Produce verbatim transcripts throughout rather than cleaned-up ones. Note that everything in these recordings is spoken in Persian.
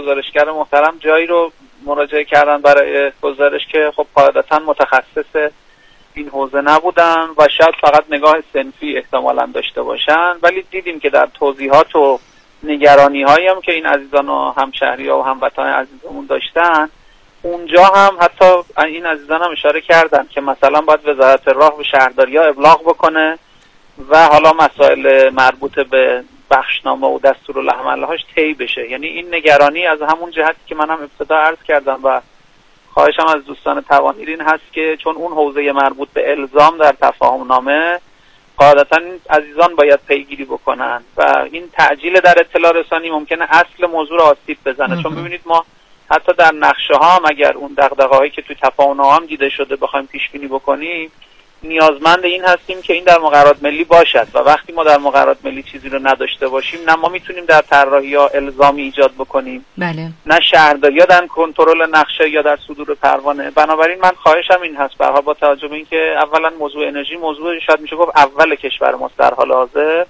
گزارشگر محترم جایی رو مراجعه کردن برای گزارش که خب قاعدتاً متخصص این حوزه نبودن و شاید فقط نگاه صنفی احتمالاً داشته باشن، ولی دیدیم که در توضیحات و نگرانی هایی هم که این عزیزان و همشهری ها و هموطن عزیزمون داشتن، اونجا هم حتی این عزیزان هم اشاره کردن که مثلا باید وزارت راه به شهرداری ها ابلاغ بکنه و حالا مسائل مربوط به بخشنامه و دستورالعمل هاش طی بشه. یعنی این نگرانی از همون جهتی که من هم ابتدا عرض کردم و خواهشم از دوستان توانیر این هست که چون اون حوزه مربوط به الزام در تفاهم نامه قاعدتا این عزیزان باید پیگیری بکنن و این تعجیل در اطلاع رسانی ممکنه اصل موضوع رو آسیب بزنه. چون ببینید ما حتی در نقشه ها هم اگر اون دغدغه‌هایی که توی تفاهم نامه هم دیده شده بخوایم پیش بینی بکنیم، نیازمند این هستیم که این در مقررات ملی باشد و وقتی ما در مقررات ملی چیزی رو نداشته باشیم نه ما میتونیم در طراحی ها الزامی ایجاد بکنیم، بله. نه شهرداری ها در کنترل نقشه یا در صدور پروانه. بنابراین من خواهشم این هست برها با توجه به اینکه اولا موضوع انرژی موضوع شاید میشه گفت اول کشور ماست در حال حاضر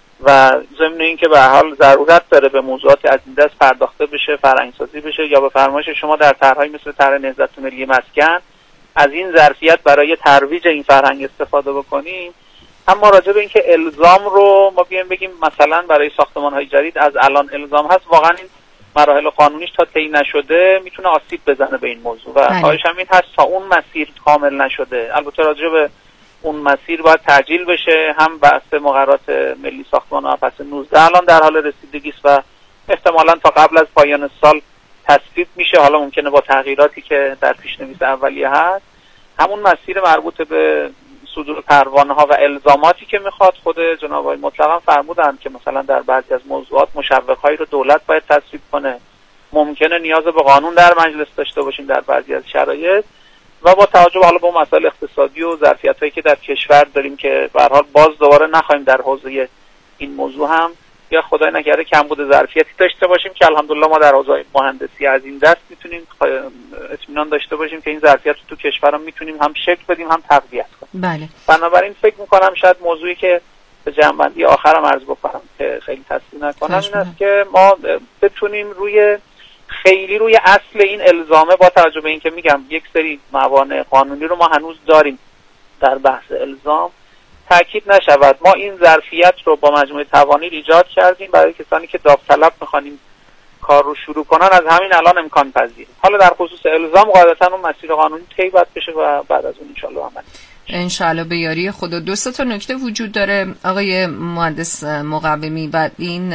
و ضمن اینکه به هر حال ضرورت داره به موضوعات از این دست پرداخته بشه، فرآیندسازی بشه یا به فرمایش شما در طرح‌های مثل طرح نهضت ملی مسکن از این ظرفیت برای ترویج این فرهنگ استفاده بکنیم. اما راجع به اینکه الزام رو ما بیایم بگیم مثلا برای ساختمان‌های جدید از الان الزام هست، واقعا این مراحل قانونیش تا طی نشده میتونه آسیب بزنه به این موضوع و خواهشم این هست تا اون مسیر کامل نشده، البته راجع به اون مسیر باید تعجیل بشه. هم بحث مقررات ملی ساختمان پس نوزده الان در حال رسیدگی است و احتمالاً تا قبل از پایان سال تصویب میشه، حالا ممکنه با تغییراتی که در پیشنویس اولیه هست. همون مسیر مربوط به صدور پروانه ها و الزاماتی که میخواد خود جناب آقای مطلقاً فرمودن که مثلا در بعضی از موضوعات مشوق‌هایی رو دولت باید تصویب کنه، ممکنه نیاز به قانون در مجلس داشته باشیم در بعضی از شرایط و با توجه حالا به مسائل اقتصادی و ظرفیت‌هایی که در کشور داریم که به هر حال باز دوباره نخوایم در حوزه این موضوع هم یا خدای نکرده کمبود ظرفیتی داشته باشیم که الحمدلله ما در حوزه مهندسی از این دست میتونیم اطمینان داشته باشیم که این ظرفیت رو تو کشورم میتونیم هم شکل بدیم هم تقویت کنیم. بله. بنابراین فکر میکنم شاید موضوعی که به جنبندی آخرم عرض بکنم که خیلی تصویر نکنم این است که ما بتونیم روی خیلی روی اصل این الزامه با توجه به اینکه میگم یک سری موانع قانونی رو ما هنوز داریم در بحث الزام تأکید نشود. ما این ظرفیت رو با مجموعه توانیر ایجاد کردیم برای کسانی که داوطلب میخوانیم کار رو شروع کنن، از همین الان امکان پذیره. حالا در خصوص الزام قاعدتا اون مسیر قانونی طی باید بشه و بعد از اون ان شاءالله عمل انشالله به یاری خدا. دو سه تا نکته وجود داره آقای مهندس مقومی و این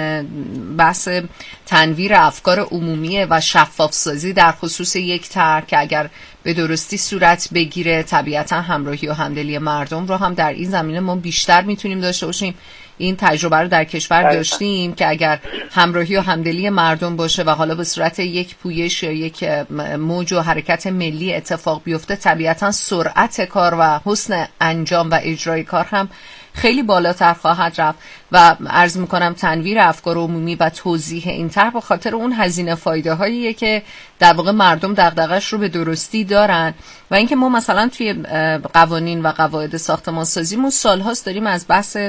بحث تنویر افکار عمومی و شفاف سازی در خصوص یک طرح که اگر به درستی صورت بگیره طبیعتا همراهی و همدلی مردم رو هم در این زمینه ما بیشتر میتونیم داشته باشیم. این تجربه رو در کشور داشتیم که اگر همراهی و همدلی مردم باشه و حالا به صورت یک پویش یا یک موج و حرکت ملی اتفاق بیفته طبیعتا سرعت کار و حسن انجام و اجرای کار هم خیلی بالاتر خواهد رفت و عرض میکنم تنویر افکار عمومی و توضیح این طرح به خاطر اون هزینه فایده هاییه که در واقع مردم دغدغه‌اش رو به درستی دارن و اینکه ما مثلا توی قوانین و قواعد ساختمان سازیمون سالهاست داریم از بحث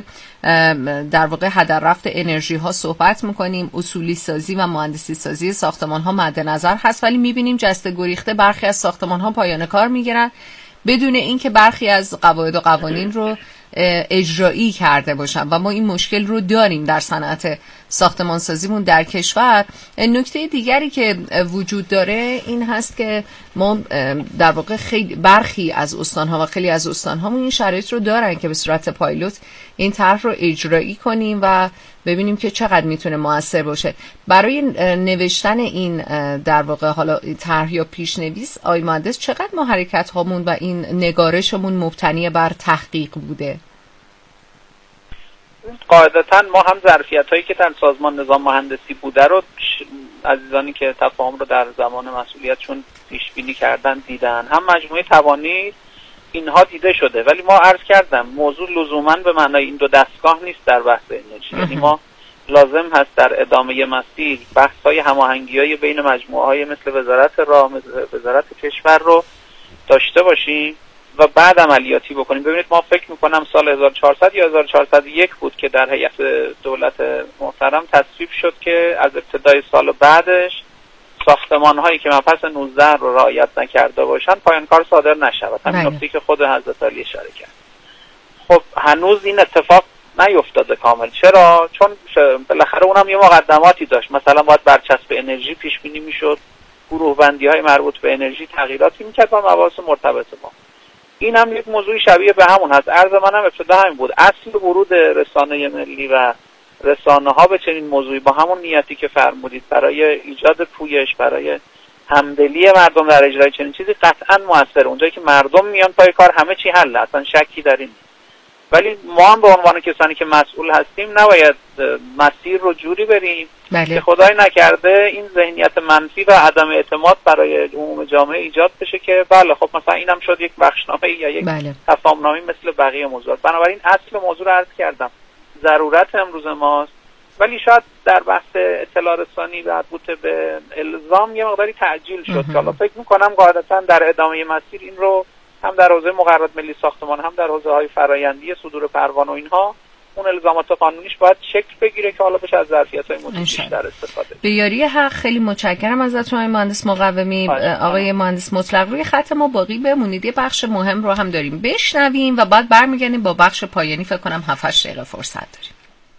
در واقع هدر رفت انرژی ها صحبت میکنیم، اصولی سازی و مهندسی سازی ساختمان ها مد نظر هست، ولی میبینیم جسته گریخته برخی از ساختمان ها پایان کار میگیرن بدون اینکه برخی از قواعد و قوانین رو اجرایی کرده باشن و ما این مشکل رو داریم در صنعت ساختمان سازیمون در کشور. نکته دیگری که وجود داره این هست که ما در واقع خیلی برخی از استان‌ها و خیلی از استان‌هامون این شرایط رو دارن که به صورت پایلوت این طرح رو اجرایی کنیم و ببینیم که چقدر میتونه موثر باشه. برای نوشتن این در واقع حالا طرح یا پیشنویس آقای مهندس چقدر ما حرکت هامون و این نگارشمون مبتنی بر تحقیق بوده؟ قاعدتا ما هم ظرفیت هایی که در سازمان نظام مهندسی بوده رو عزیزانی که تفاهم رو در زمان مسئولیتشون پیش بینی کردن دیدن، هم مجموعه توانایی اینها دیده شده، ولی ما عرض کردم موضوع لزوما به معنای این دو دستگاه نیست در بحث انرژی. یعنی ما لازم هست در ادامه مسیر بحث های هماهنگی های بین مجموعه های مثل وزارت راه، وزارت کشور رو داشته باشیم و بعد عملیاتی بکنیم. ببینید ما فکر میکنم سال هزار و چهارصد یا هزار و چهارصد و یک بود که در هیئت دولت محترم تصویب شد که از ابتدای سال بعدش ساختمان هایی که مبحث نوزده رو رعایت نکرده باشن پایان کار صادر نشود. همین نکته که خود حضرت علی اشاره کرد. خب هنوز این اتفاق نیفتاده کامل. چرا؟ چون بالاخره اونم یه مقدماتی داشت. مثلا باید برچسب انرژی پیش بینی میشد، گروه بندی های مربوط به انرژی تغییراتی میکرد و مباحث مرتبط با این هم یک موضوع شبیه به همون هست. عرض منم ابتدا همین بود. اصل ورود رسانه ملی و رسانه ها به چنین موضوعی با همون نیتی که فرمودید برای ایجاد پویش، برای همدلی مردم در اجرای چنین چیزی قطعا موثره. اونجایی که مردم میان پای کار همه چی حله، اصلا شکی در این. ولی ما هم به عنوان کسانی که مسئول هستیم نباید مسیر رو جوری بریم بله. که خدای نکرده این ذهنیت منفی و عدم اعتماد برای عموم جامعه ایجاد بشه که بله خب مثلا اینم شد یک بخشنامه یا یک بله. تفاهمنامه مثل بقیه موضوعات. بنابراین اصل موضوع رو عرض کردم، ضرورت امروز ماست، ولی شاید در بحث اطلاع رسانی مربوط به الزام یه مقداری تعجیل شد که حالا فکر می‌کنم قاعدتاً در ادامه مسیر این رو هم در حوزه مقررات ملی ساختمان هم در حوزه‌های فرآیندی صدور پروانه و اینها اون الزامات قانونیش باید شکل بگیره که حالا بشه از ظرفیت‌های موجود بیشتر استفاده. به یاری حق خیلی متشکرم ازتون آقای مهندس مقومی. آقای مهندس مطلق روی خط ما باقی بمونید، یه بخش مهم رو هم داریم بشنویم و بعد برمیگردیم با بخش پایانی. فکر کنم هفت هشت دقیقه فرصت داریم.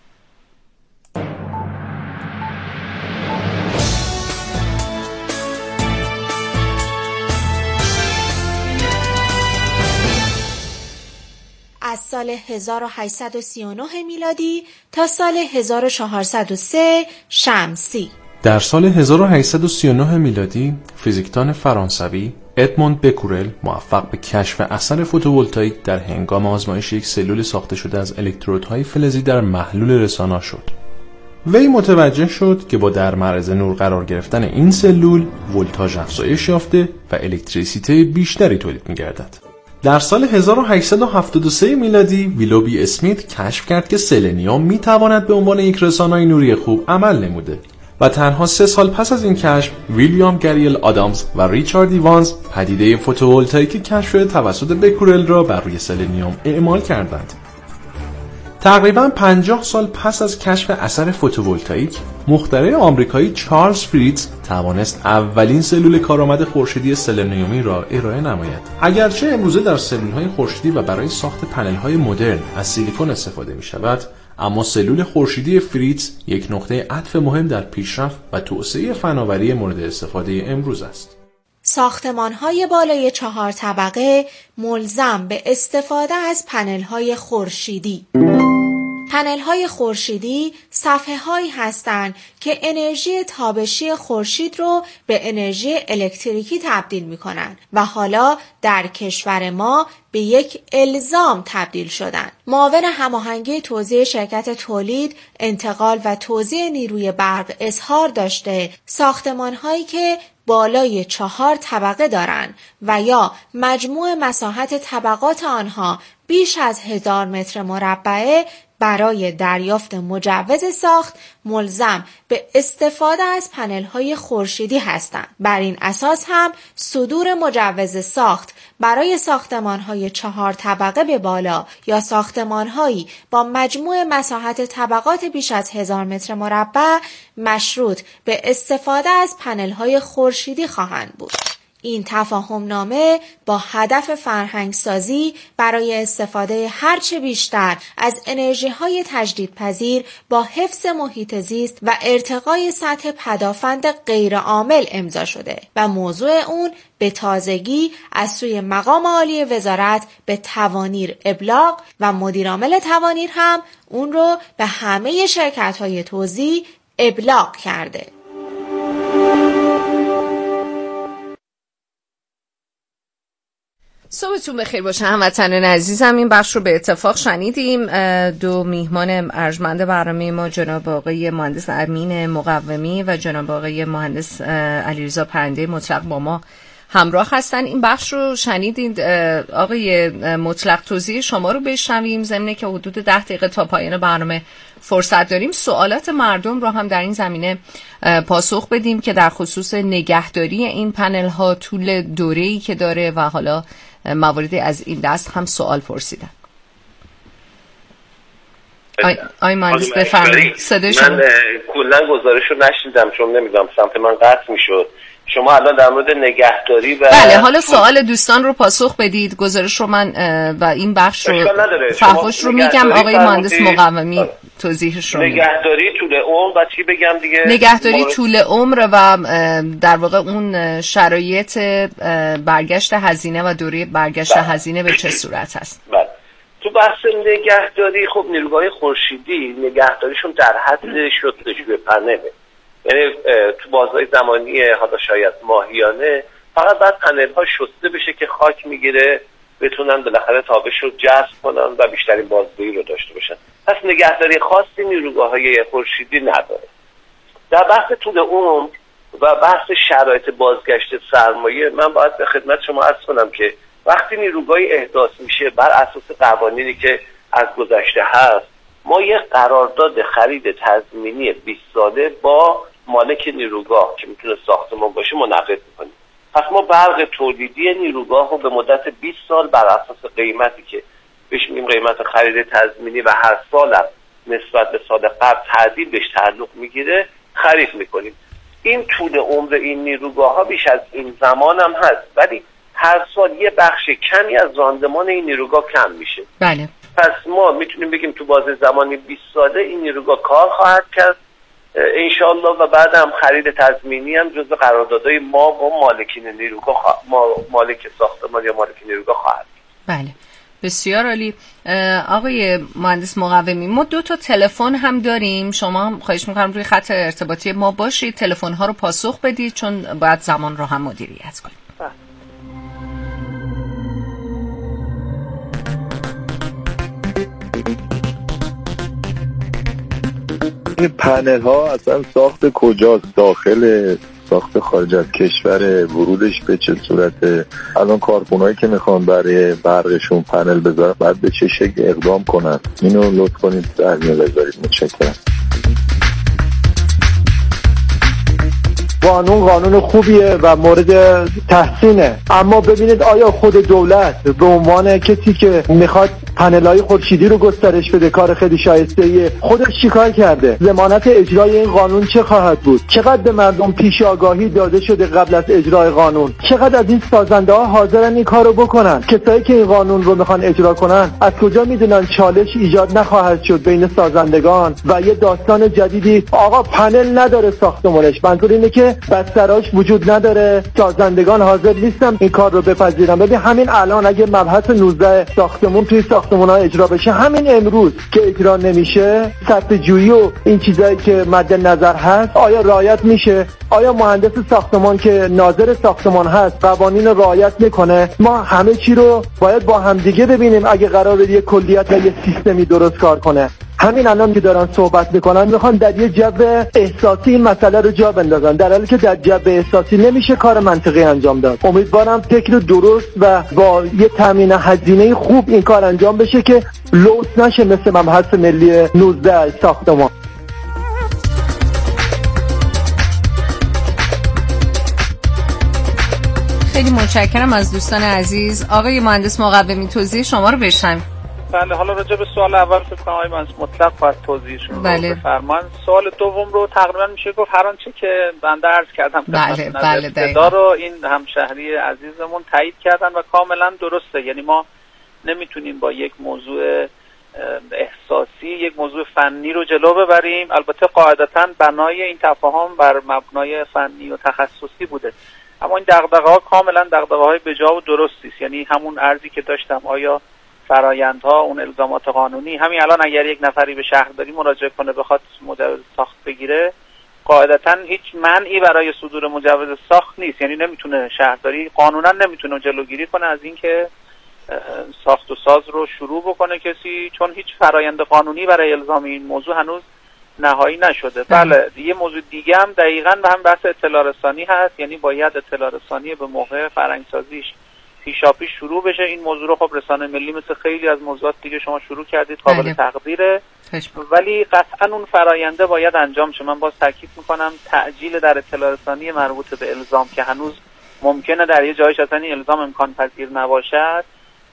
از سال هزار و هشتصد و سی و نه میلادی تا سال هزار و چهارصد و سه شمسی. در سال هزار و هشتصد و سی و نه میلادی فیزیکدان فرانسوی ادموند بکورل موفق به کشف اثر فوتوولتائیک در هنگام آزمایش یک سلول ساخته شده از الکترودهای فلزی در محلول رسانا شد. وی متوجه شد که با در معرض نور قرار گرفتن این سلول ولتاژ افزایش یافته و الکتریسیته بیشتری تولید می‌گردد. در سال هزار و هشتصد و هفتاد و سه میلادی ویلوبی اسمیت کشف کرد که سلنیوم میتواند به عنوان یک رسانه‌ی نوری خوب عمل نموده و تنها سه سال پس از این کشف ویلیام گریل آدامز و ریچارد ایوانز پدیده فوتوولتائیک کشف شده توسط بکورل را بر روی سلنیوم اعمال کردند. تقریباً پنجاه سال پس از کشف اثر فوتوولتائیک، مخترع آمریکایی چارلز فریتز توانست اولین سلول کارآمد خورشیدی سلنیومی را ارائه نماید. اگرچه امروزه در سلول‌های خورشیدی و برای ساخت پنل‌های مدرن از سیلیکون استفاده می‌شود، اما سلول خورشیدی فریتز یک نقطه عطف مهم در پیشرفت و توسعه فناوری مورد استفاده امروز است. ساختمان‌های بالای چهار طبقه ملزم به استفاده از پنل‌های خورشیدی. پنل‌های خورشیدی صفحه‌هایی هستند که انرژی تابشی خورشید رو به انرژی الکتریکی تبدیل می‌کنند و حالا در کشور ما به یک الزام تبدیل شدند. معاون هماهنگی توزیع شرکت تولید، انتقال و توزیع نیروی برق اظهار داشته ساختمان‌هایی که بالای چهار طبقه دارند و یا مجموع مساحت طبقات آنها بیش از هزار متر مربعه برای دریافت مجوز ساخت ملزم به استفاده از پنل‌های خورشیدی هستند. بر این اساس هم صدور مجوز ساخت برای ساختمان‌های چهار طبقه به بالا یا ساختمان‌هایی با مجموع مساحت طبقات بیش از هزار متر مربع مشروط به استفاده از پنل‌های خورشیدی خواهند بود. این تفاهم نامه با هدف فرهنگ سازی برای استفاده هرچه بیشتر از انرژی های تجدیدپذیر با حفظ محیط زیست و ارتقای سطح پدافند غیر عامل امضا شده و موضوع اون به تازگی از سوی مقام عالی وزارت به توانیر ابلاغ و مدیرعامل توانیر هم اون رو به همه شرکت های توزیع ابلاغ کرده. صبحتون بخیر باشه هموطنان عزیزم. این بخش رو به اتفاق شنیدیم. دو میهمان ارجمند برنامه ما جناب آقای مهندس امین مقومی و جناب آقای مهندس علیرضا پرنده مطلق با ما همراه هستن. این بخش رو شنیدید. آقای مطلق توضیح شما رو بشنویم ضمن که حدود ده دقیقه تا پایان برنامه فرصت داریم. سوالات مردم رو هم در این زمینه پاسخ بدیم که در خصوص نگهداری این پنل ها، طول دوره‌ای که داره و حالا مواردی از این دست هم سوال پرسیدن. آی, آی مهندس بفرمایید صدای شما. من کلا گزارش رو نشنیدم چون نمیدونم سمت من قطع میشد. شما الان در مورد نگهداری و بله حالا سوال دوستان رو پاسخ بدید. گزارش رو من و این بخش رو فحوش رو میگم آقای مهندس مقومی توضیحش رو نگهداری طول عمر و چی بگم دیگه نگهداری طول عمر و در واقع اون شرایط برگشت هزینه و دوره برگشت بله. هزینه به چه صورت هست؟ بله. تو بحث نگهداری خب نیروگاه خورشیدی نگهداریشون در حد شستشوی پنله، یعنی تو بازهای زمانی حالا شاید ماهیانه فقط باید پنل ها شسته بشه که خاک میگیره بتونن بالاخره تابش رو جذب کنن و بیشترین بازدهی رو داشته باشن. پس نگهداری خاصی نیروگاه های خورشیدی نداره. در بحث طول عمر و بحث شرایط بازگشت سرمایه من باید به خدمت شما عرض کنم که وقتی نیروگاهی احداث میشه بر اساس قوانینی که از گذشته هست ما یک قرارداد خرید تضمینی بیست ساله با مالک نیروگاه که میتونه ساختمان باشه منعقد میکنیم. پس ما برق تولیدی نیروگاه رو به مدت بیست سال بر اساس قیمتی که بهش میگیم قیمت خرید تضمینی و هر سال هم نسبت به سال قبل تعدیل بهش تعلق میگیره خرید میکنیم. این طول عمر این نیروگاه ها بیش از این زمان هم هست ولی هر سال یه بخش کمی از راندمان این نیروگاه کم میشه. بله. پس ما میتونیم بگیم تو بازه زمانی بیست ساله این نیروگاه کار خواهد کرد انشالله و بعد هم خرید تضمینی هم جزو قراردادهای ما با مالکین نیروگاه خوا... ما... مالک ساختمان یا مالک نیروگاه خواهد. بله بسیار عالی. آقای مهندس مقومی ما دو تا تلفن هم داریم، شما هم خواهش میکنم روی خط ارتباطی ما باشید، تلفن ها رو پاسخ بدید چون باید زمان رو هم مدیریت کنیم. بله. این پنل ها اصلا ساخت کجاست؟ داخل ساخت خارج از کشور؟ ورودش به چه صورته؟ الان کارخونهایی که میخوان برای برقشون پنل بذارن بعد به چه شکل اقدام کنن؟ اینو لطف کنید در میان بذارید. متشکرم. قانون قانون خوبیه و مورد تحسینه، اما ببینید آیا خود دولت به عنوان کسی که میخواد پنل‌های خورشیدی رو گسترش بده، کار خیلی شایسته‌ایه، خودش چیکار کرده؟ ضمانت اجرای این قانون چه خواهد بود؟ چقدر به مردم پیش آگاهی داده شده قبل از اجرای قانون؟ چقدر از این سازنده ها حاضرن این کارو بکنن؟ کسایی که این قانون رو میخوان اجرا کنن از کجا میدونن چالش ایجاد نخواهد شد بین سازندگان و یه داستان جدیدی آقا پنل نداره ساختمانش؟ منظور اینه که بستراش وجود نداره، سازندگان حاضر نیستن این کار رو بپذیرن. ببین همین الان اگه مبحث نوزده ساختمون توی ساختمان‌ها اجرا بشه، همین امروز که اجرا نمیشه، سطح جویی و این چیزایی که مد نظر هست آیا رعایت میشه؟ آیا مهندس ساختمان که ناظر ساختمان هست قوانین رو رعایت میکنه؟ ما همه چی رو باید با همدیگه ببینیم اگه قراره یه کلیت و یه سیستمی درست کار کنه. همین الان که دارن صحبت میکنن میخوان در یه جو احساسی این مسئله رو جا بندازن، در حالی که در جو احساسی نمیشه کار منطقی انجام داد. امیدوارم فکر درست و با یه تامین هزینه خوب این کار انجام بشه که لوس نشه مثل مبحث ملی نوزده ساختمان. خیلی متشکرم از دوستان عزیز. آقای مهندس مقومی توضیح شما رو بشنویم. بله حالا راجع به سوال اول فکر کنم آقای مهندس مطلق باید توضیحشون رو بله. بفرمایید. سوال دوم رو تقریبا میشه گفت هر آنچه که بنده عرض کردم بله بله ابتدا رو این همشهری عزیزمون تایید کردن و کاملا درسته. یعنی ما نمیتونیم با یک موضوع احساسی یک موضوع فنی رو جلو ببریم. البته قاعدتاً بنای این تفاهم بر مبنای فنی و تخصصی بوده، اما این دغدغه‌ها کاملا دغدغه‌های بجا و درستی است. یعنی همون ارزی که داشتم آیا فرایندها اون الزامات قانونی، همین الان اگر یک نفری به شهرداری مراجعه کنه بخواد مجوز ساخت بگیره قاعدتاً هیچ منعی برای صدور مجوز ساخت نیست. یعنی نمیتونه شهرداری قانونا نمیتونه جلوگیری کنه از اینکه ساخت و ساز رو شروع بکنه کسی، چون هیچ فرایند قانونی برای الزام این موضوع هنوز نهایی نشده. بله یه موضوع دیگه هم دقیقاً به هم بحث اطلاع رسانی هست. یعنی باید اطلاع رسانی به موقع فرهنگسازیش پیشاپیش شروع بشه. این موضوع رو خب رسانه ملی مثل خیلی از موضوعات دیگه شما شروع کردید، قابل تقدیره، ولی قطعا اون فراینده باید انجام شه. من باز تاکید میکنم تعجیل در اطلاع رسانی مربوط به الزام که هنوز ممکنه در یه جایش اصلا این الزام امکان پذیر نباشد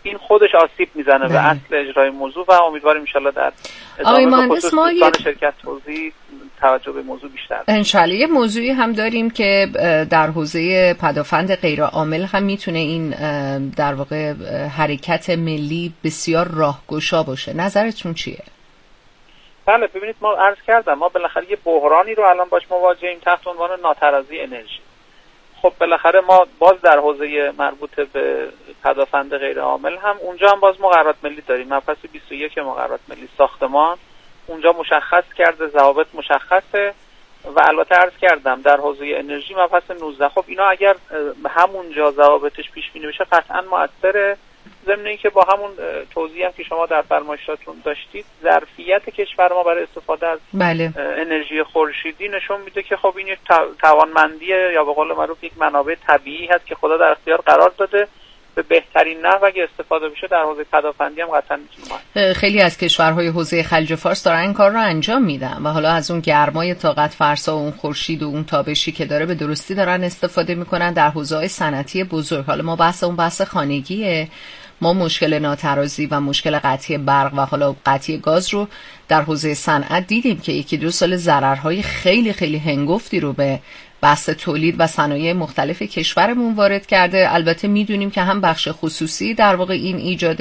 این خودش آسیب میزنه به اصل اجرای موضوع و امیدواریم ان شاءالله در ادامه خصوص دوستان شرکت توضیح توجه به موضوع بیشتر. انشالله یه موضوعی هم داریم که در حوزه پدافند غیرعامل هم میتونه این در واقع حرکت ملی بسیار راهگشا باشه. نظرتون چیه؟ بله ببینید ما عرض کردم ما بالاخره یه بحرانی رو الان باش مواجهیم تحت عنوان ناترازی انرژی. خب بالاخره ما باز در حوزه مربوط به پدافند غیرعامل هم اونجا هم باز مقررات ملی داریم. مبحث بیست و یک مقررات ملی ساختمان اونجا مشخص کرده، ضوابط مشخصه و البته عرض کردم در حوزه انرژی مبحث نوزده. خب اینا اگر همونجا ضوابطش پیش بینی بشه قطعا مؤثره. ضمن اینکه با همون توضیحی هم که شما در فرمایشاتون داشتید ظرفیت کشور ما برای استفاده از بله. انرژی خورشیدی نشون میده که خب این یک توانمندی یا به قول معروف یک منابع طبیعی هست که خدا در اختیار قرار داده. به بهترین نحو اگه استفاده بشه در حوزه پدافندی هم قطعا میتونه. خیلی از کشورهای حوزه خلیج فارس دارن این کار رو انجام میدن و حالا از اون گرمای طاقت فرسا و اون خورشید و اون تابشی که داره به درستی دارن استفاده میکنن در حوزه‌های صنعتی بزرگ. حالا ما بحث اون بحث خانگیه، ما مشکل ناترازی و مشکل قطعی برق و حالا قطعی گاز رو در حوزه صنعت دیدیم که یکی دو سال ضررهای خیلی خیلی هنگفتی رو به بحث تولید و صنایع مختلف کشورمون وارد کرده. البته میدونیم که هم بخش خصوصی در واقع این ایجاد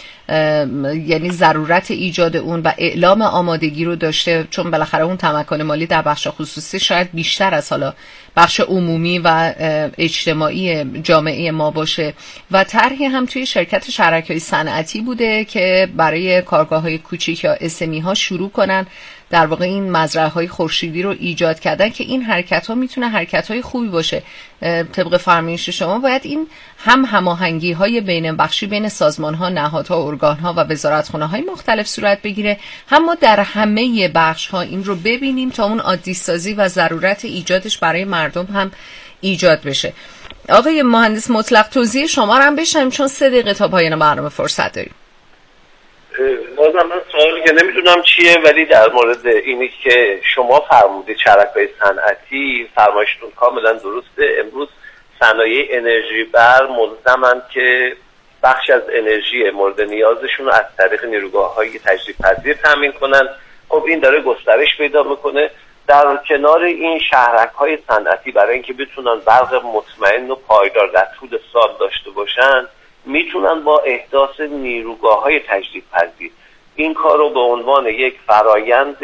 یعنی ضرورت ایجاد اون و اعلام آمادگی رو داشته، چون بالاخره اون تمکن مالی در بخش خصوصی شاید بیشتر از حالا بخش عمومی و اجتماعی جامعه ما باشه و طرحی هم توی شرکت شرکای صنعتی بوده که برای کارگاه‌های کوچیک یا اسمی ها شروع کنن در واقع این مزرعه‌های خورشیدی رو ایجاد کردن که این حرکت‌ها میتونه حرکت‌های خوبی باشه. طبق فرمایش شما باید این هم هماهنگی‌های بین بخشی بین سازمان‌ها، نهادها، ارگان‌ها و وزارتخونه‌های مختلف صورت بگیره، هم ما در همه بخش‌ها این رو ببینیم تا اون عادی سازی و ضرورت ایجادش برای مردم هم ایجاد بشه. آقای مهندس مطلق توضیح شما رو هم بشنویم چون سه دقیقه تا پایان برنامه فرصت داریم. بازم من سوالی که نمیدونم چیه ولی در مورد اینی که شما فرمودید شرکای صنعتی فرمایشتون کاملا درسته. امروز صنایع انرژی بر ملزمن که بخش از انرژی مورد نیازشون رو از طریق نیروگاه‌های تجدیدپذیر تامین کنن. خب این داره گسترش پیدا میکنه. در کنار این شهرک‌های صنعتی برای اینکه بتونن برق مطمئن و پایدار در طول سال داشته باشن میتونن با احداث نیروگاه‌های تجدیدپذیر این کار رو به عنوان یک فرایند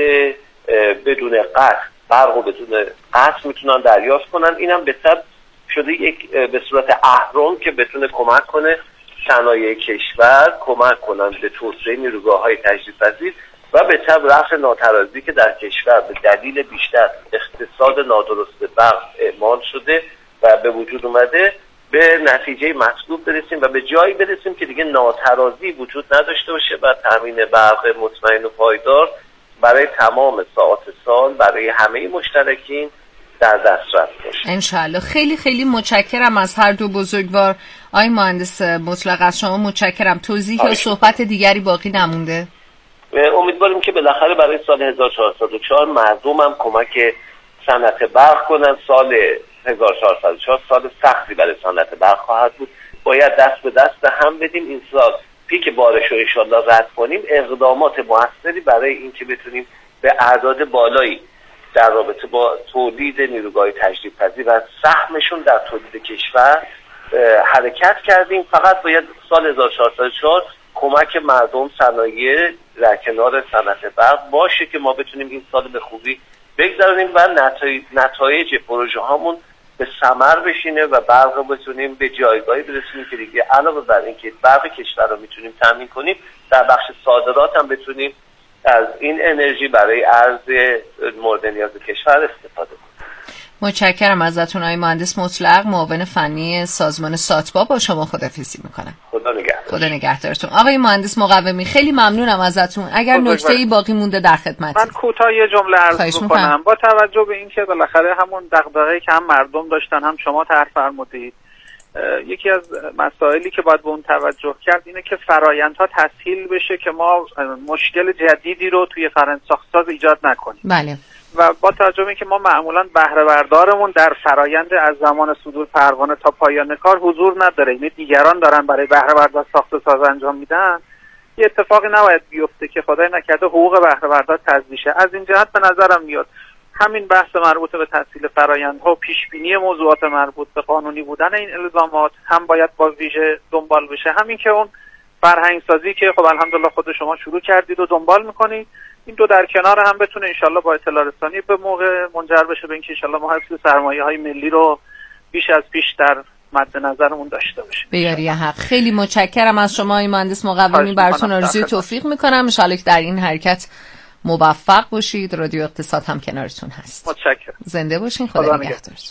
بدون قطع برق و بدون قطع میتونن دریافت کنن. اینم به طب شده یک به صورت اهرم که بتونه کمک کنه صنایع کشور کمک کنن به توسعه نیروگاه‌های تجدیدپذیر و به طب رفع ناترازی که در کشور به دلیل بیشتر اقتصاد نادرست برق اعمال شده و به وجود اومده به نتیجه مطلوب برسیم و به جایی برسیم که دیگه ناترازی وجود نداشته باشه و تامین برق مطمئن و پایدار برای تمام ساعات سال برای همه مشترکین در دسترس باشه. انشالله. خیلی خیلی متشکرم از هر دو بزرگوار. آقای مهندس مطلق از شما متشکرم. توضیح یا صحبت دیگری باقی نمونده؟ امیدواریم که بالاخره برای سال هزار و چهارصد و چهار مردم هم کمک صنعت برق کنن. سال هزار و چهارصد و چهار سال سختی برای صنعت برق خواهد بود. باید دست به دست هم بدیم این سال پیک بارش رو انشالله رد کنیم. اقدامات موثری برای اینکه بتونیم به اعداد بالایی در رابطه با تولید نیروگاه تجدیدپذیر و سهمشون در تولید کشور حرکت کردیم. فقط باید سال هزار و چهارصد و چهار کمک مردم صنایع در کنار صنعت برق باشه که ما بتونیم این سال به خوبی بگذاریم و نتایج, نتایج پروژه هامون به ثمر بشینه و برق رو بتونیم به جایگاهی برسونیم که دیگه علاوه بر اینکه برق کشور رو میتونیم تامین کنیم در بخش صادرات هم بتونیم از این انرژی برای ارز مورد نیاز کشور استفاده کنیم. متشکرم ازتون آقای مهندس مطلق، معاون فنی سازمان ساتبا. با شما خداحافظی میکنم. خدا نگهدار. خدا نگهدارتون. آقای مهندس مقومی خیلی ممنونم ازتون. اگر نکته‌ای باقی مونده در خدمتم. من کوتاه یه جمله عرض میکنم. با توجه به اینکه بالاخره همون دغدغه‌ای که هم مردم داشتن هم شما طرح فرمودید، یکی از مسائلی که باید به اون توجه کرد اینه که فرآیندها تسهیل بشه که ما مشکل جدیدی رو توی فرآیند ساخت‌ساز ایجاد نکنیم. بله. و با توجه به اینکه ما معمولا بهره بردارمون در فرایند از زمان صدور پروانه تا پایان کار حضور نداره، یعنی دیگران دارن برای بهره بردار ساخت و ساز انجام میدن، یه اتفاقی نباید بیفته که خدای نکرده حقوق بهره بردار تضمین شه. از این جهت به نظرم میاد همین بحث مربوط به تسهیل فرآیندها و پیش بینی موضوعات مربوط به قانونی بودن این الزامات هم باید با ویژه دنبال بشه، همین که اون فرهنگ سازی که خب الحمدلله خود شما شروع کردید و دنبال میکنید، این دو در کنار هم بتونه انشالله با اطلاع رسانی به موقع منجر بشه به اینکه انشالله ما حفظ سرمایه های ملی رو بیش از پیش در مد نظرمون داشته باشیم. به یاری حق. خیلی متشکرم از شما آقای مهندس مقومی، براتون آرزوی توفیق میکنم، ان شاءالله که در این حرکت موفق باشید. رادیو اقتصاد هم کنارتون هست. متشکرم. زنده باشین. خدا, خدا نگهدارتون.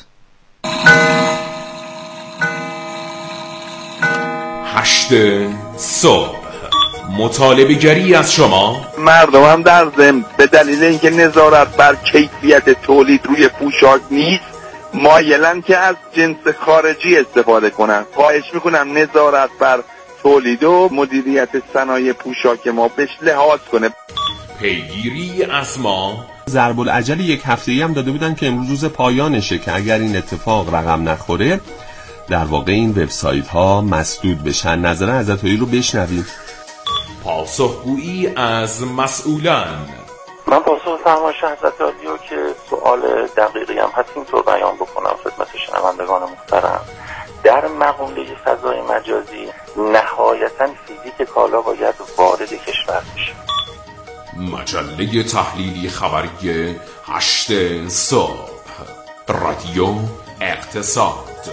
هشت صبح مطالبه گری از شما. مردم هم در ضمن به دلیل اینکه نظارت بر کیفیت تولید روی پوشاک نیست مایلن که از جنس خارجی استفاده کنن. خواهش میکنم نظارت بر تولید و مدیریت صنایع پوشاک ما بهش لحاظ کنه. پیگیری از ما. ضرب العجل یک هفته‌ای هم داده بودن که امروز روز پایانشه که اگر این اتفاق رقم نخوره در واقع این وبسایت ها مسدود بشن. نظر عزتایی رو بشنویم. پاسخگویی از مسئولان. من پاسخ فرمایش حضرت رادیو که سوال دقیقی هم هست اینطور بیان بکنم خدمت شنوندگان محترم. در مقوله فضای مجازی نهایتاً فیزیک کالا باید وارد کشور بشه. مجله تحلیلی خبری هشت صبح، رادیو اقتصاد.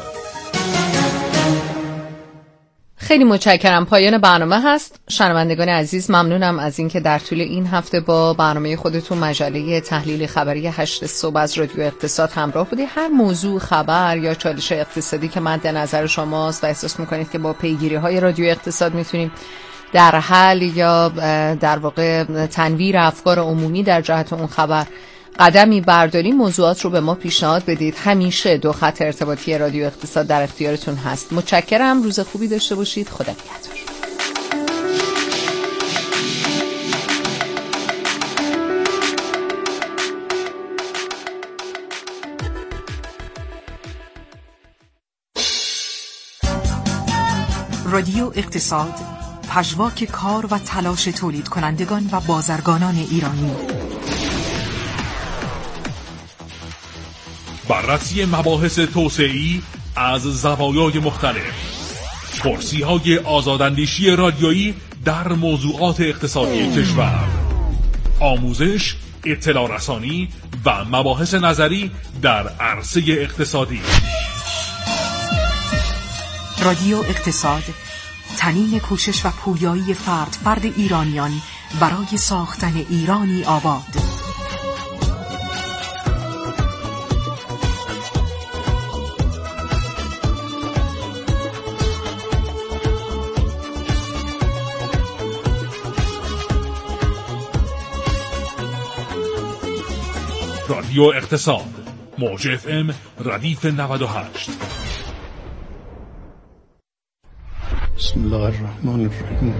خیلی متشکرم. پایان برنامه هست. شنوندگان عزیز ممنونم از اینکه در طول این هفته با برنامه خودتون مجله تحلیل خبری هشت صبح از رادیو اقتصاد همراه بودید. هر موضوع، خبر یا چالش اقتصادی که مد نظر شماست و احساس میکنید که با پیگیری های رادیو اقتصاد میتونیم در حل یا در واقع تنویر افکار عمومی در جهت اون خبر قدمی برداریم، موضوعات رو به ما پیشنهاد بدید. همیشه دو خط ارتباطی رادیو اقتصاد در اختیارتون هست. متشکرم. روز خوبی داشته باشید. خدا نگهدار. رادیو اقتصاد، پژواک کار و تلاش تولید کنندگان و بازرگانان ایرانی. بررسی مباحث توسعه‌ای از زوایای مختلف، کرسی‌های آزاداندیشی رادیویی در موضوعات اقتصادی کشور، آموزش، اطلاع رسانی و مباحث نظری در عرصه اقتصادی. رادیو اقتصاد، تنین کوشش و پویایی فرد فرد ایرانیان برای ساختن ایرانی آباد. رادیو اقتصاد، موج اف ام ردیف نود و هشت. بسم الله الرحمن الرحیم.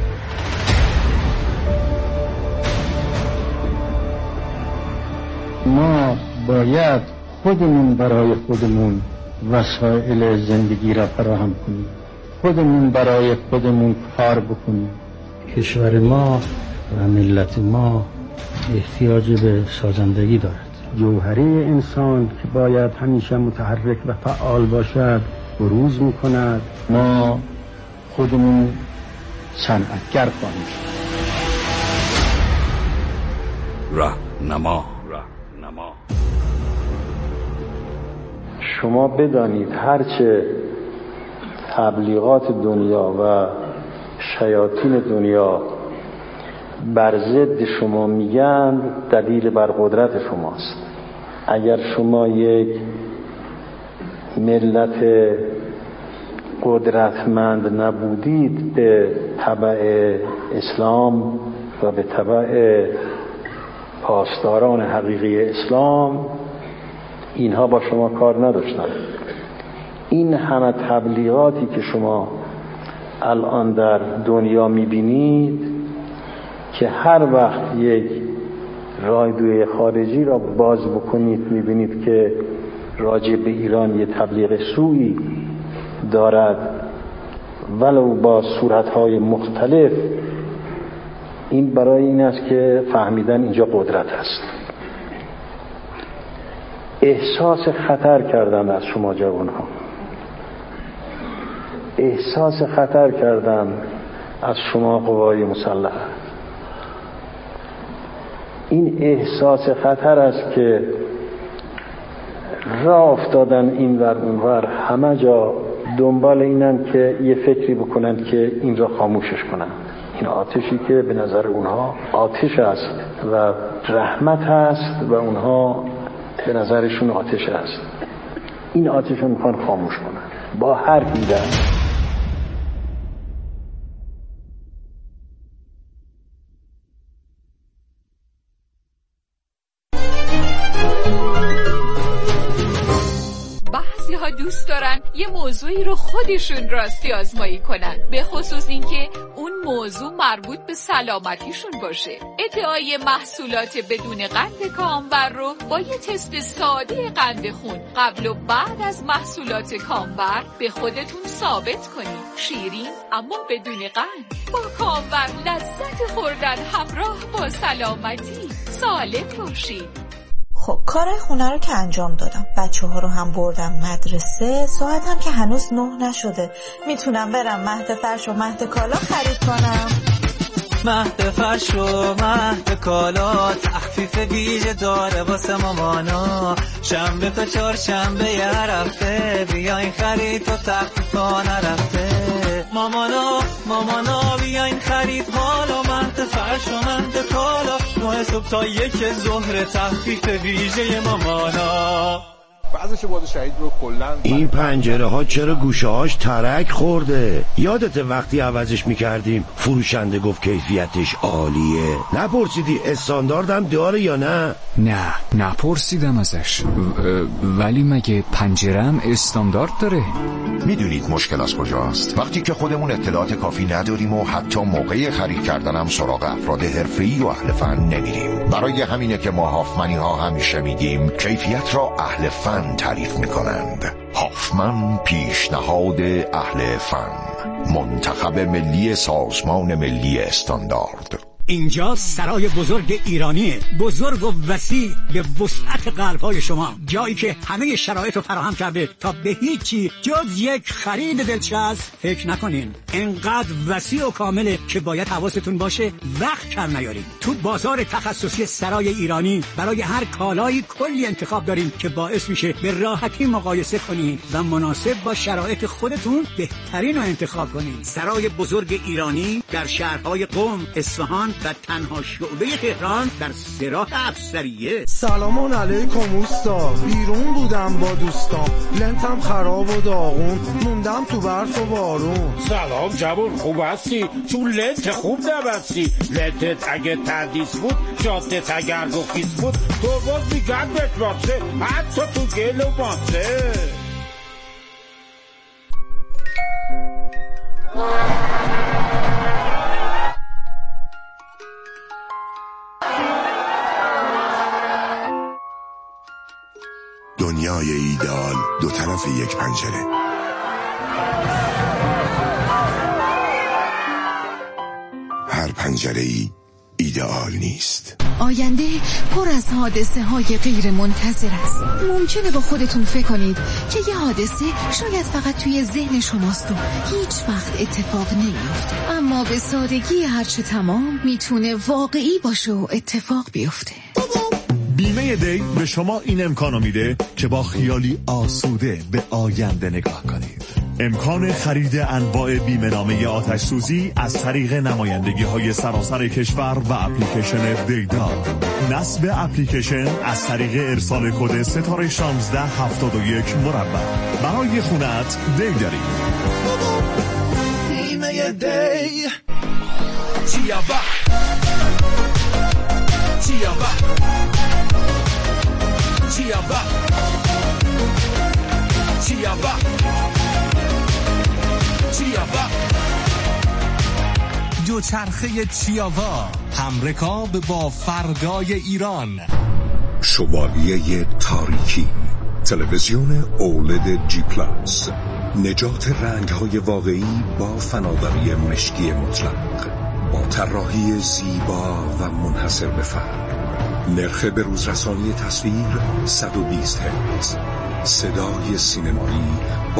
ما باید خودمون برای خودمون وسایل زندگی را فراهم کنیم، خودمون برای خودمون کار بکنیم. کشور ما و ملت ما احتیاج به سازندگی دارد. جوهره انسان که باید همیشه متحرک و فعال باشد بروز میکند. ما خودمون صنعتگر خواهیم شد. راهنما. شما بدانید هرچه تبلیغات دنیا و شیاطین دنیا بر ضد شما میگن دلیل بر قدرت شماست. اگر شما یک ملت قدرتمند نبودید به تبع اسلام و به تبع پاسداران حقیقی اسلام، اینها با شما کار نداشتن. این همه تبلیغاتی که شما الان در دنیا میبینید که هر وقت یک رادیوی خارجی را باز بکنید میبینید که راجع به ایران یه تبلیغ سوئی دارد ولو با صورتهای مختلف. این برای این است که فهمیدن اینجا قدرت است. احساس خطر کردن از شما جوانها، احساس خطر کردن از شما قوای مسلحه. این احساس خطر است که راه افتادن این ور اون ور، همه جا دنبال اینن که یه فکری بکنن که این را خاموشش کنن. این آتشی که به نظر اونها آتش است و رحمت است و اونها به نظرشون آتش است، این آتش رو میخوان خاموش کنن با هر حیله. دوست دارن یه موضوعی رو خودشون راستی آزمایی کنن، به خصوص اینکه اون موضوع مربوط به سلامتیشون باشه. ادعای محصولات بدون قند کامبر رو با یه تست ساده قند خون قبل و بعد از محصولات کامبر به خودتون ثابت کنید. شیرین اما بدون قند، با کامبر لذت خوردن همراه با سلامتی. سالم باشید. خب کارهای خونه رو که انجام دادم، بچه ها رو هم بردم مدرسه، ساعت هم که هنوز نه نشده. میتونم برم مهد فرش و مهد کالا خرید کنم. مهد فرش و مهد کالا تخفیف ویژه داره واسه مامانا. شنبه تا چهارشنبه یه هفته بیاین خرید تا تخفیف ها نرفته. مامانا مامانا بیاین خرید حالا مهد فرش و مهد کالا. ماه صبح تا یک ظهر تخفیف ویژه مامانا. بعضش باد شهید رو کلن. این پنجره ها چرا گوشه هاش ترک خورده؟ یادت وقتی عوضش میکردیم فروشنده گفت کیفیتش عالیه؟ نپرسیدی استانداردم داره یا نه؟ نه نپرسیدم ازش، ولی مگه پنجره‌ام استاندارد داره؟ میدونید مشکل از کجاست؟ وقتی که خودمون اطلاعات کافی نداریم و حتی موقع خرید کردنم سراغ افراد حرفه‌ای و اهل فن نمیریم. برای همینه که ما هافمنی ها همیشه میگیم کیفیت را اهل فن تعریف میکنند. هافمن پیشنهاد اهل فن، منتخب ملی سازمان ملی استاندارد. اینجا سرای بزرگ ایرانیه، بزرگ و وسیع به وسعت قلب‌های شما، جایی که همه شرایط رو فراهم کرده تا به هیچی جز یک خرید دلچسب فکر نکنین. اینقدر وسیع و کامله که باید حواستون باشه وقت کم نیارین. تو بازار تخصصی سرای ایرانی برای هر کالایی کلی انتخاب داریم که باعث میشه به راحتی مقایسه کنین و مناسب با شرایط خودتون بهترین رو انتخاب کنین. سرای بزرگ ایرانی در شهرهای قم، اصفهان و تنها شعبه تهران در سراح افسریه. سلام علیکم اوستا، بیرون بودم با دوستان، لنتم خراب و داغون، موندم تو برف و بارون. سلام جوان، خوب هستی؟ تو لنت خوب نبستی. لنتت اگه تردیس بود، جادت اگر گفیس بود، تو باز میگن بتراسه، حتی تو گل و ماسه. دنیای ایدئال دو طرف یک پنجره. هر پنجره ای ایدئال نیست. آینده پر از حادثه های غیر منتظر است. ممکنه با خودتون فکر کنید که یه حادثه شاید فقط توی ذهن شماست و هیچ وقت اتفاق نمیفته، اما به سادگی هرچه تمام میتونه واقعی باشه و اتفاق بیفته. بیمه دی به شما این امکانو میده که با خیالی آسوده به آینده نگاه کنید. امکان خرید انواع بیمه نامه آتش سوزی از طریق نمایندگی های سراسر کشور و اپلیکیشن دیدا. نصب اپلیکیشن از طریق ارسال کد ستاره شانزده هفتاد و یک مربع. برای خونت دی داریم. بیمه دی تیابا تیابا تیابا تیابا دوچرخه چیاوا، همرکاب با فردای ایران. شوالیه تاریکی، تلویزیون اولد جی پلاس، نجات رنگ‌های واقعی با فناوری مشکی مطلق، با طراحی زیبا و منحصر به فرد. نرخ به روز رسانی تصویر صد و بیست هرتز، صدای سینمایی